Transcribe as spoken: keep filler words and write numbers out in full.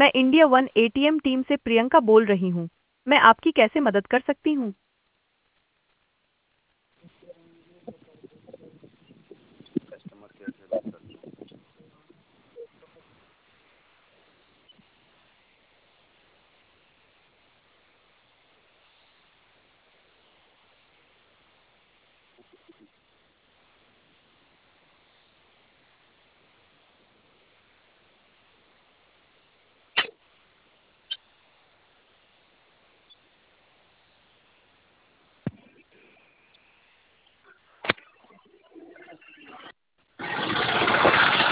मैं India one ATM team से प्रियंका बोल रही हूँ। मैं आपकी कैसे मदद कर सकती हूँ?